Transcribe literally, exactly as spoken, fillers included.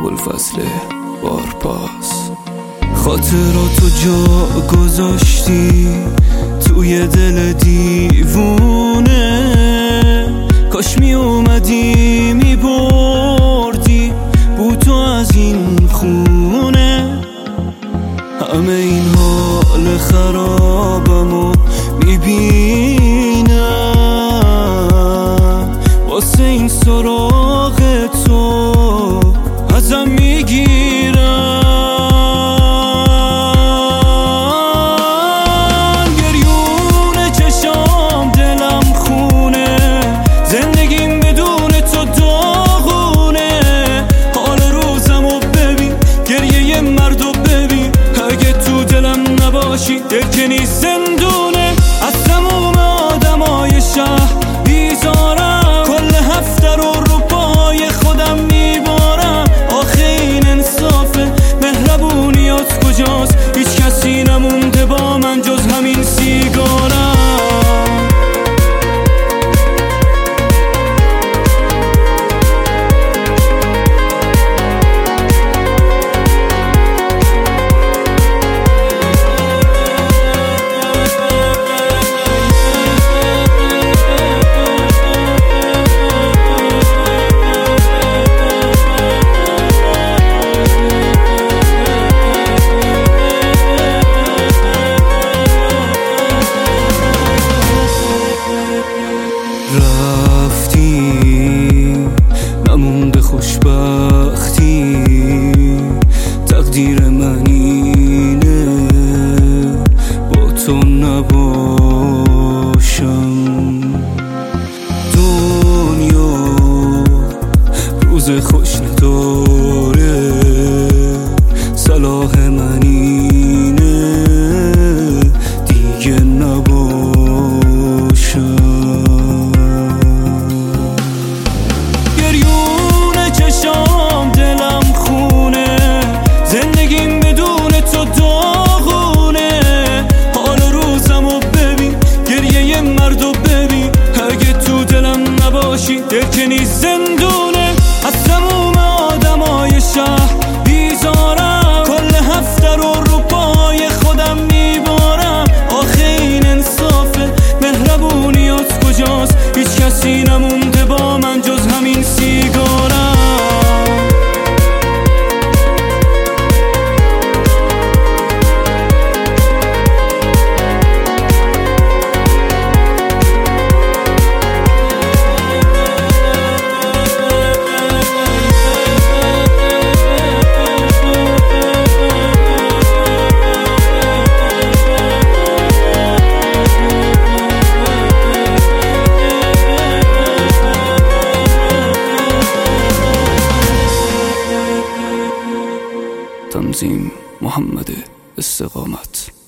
ابوالفضل بارپاس. خاطراتو جا گذاشتی توی دل دیوونه، کاش می اومدی می بردی بوتو از این خونه. همه این حال خرابمو می بینم، واسه این سراغ تو ازم می گیرم. دل که نیست زندونه، از تموم آدمای شهر بیزارم، کل هفته رو رو پای خودم میبارم. آخه این انصافه؟ مهربونیات کجاست؟ هیچ کسی نمونده با من جز همین سیگارم. رفتی نمونده خوشبختی، تقدیر من اینه با تو نباشم. دنیا روز خوش نداره، صلاح من اینه دیگه نباشم. دل که نیست زندونه، از تموم آدمای شهر بیزارم، کل هفته رو رو پای خودم میبارم. آخه این انصافه؟ مهربونیات کجاست؟ هیچ کسی نمونده با من جز همین سیگارم. تنظیم محمد استقامت.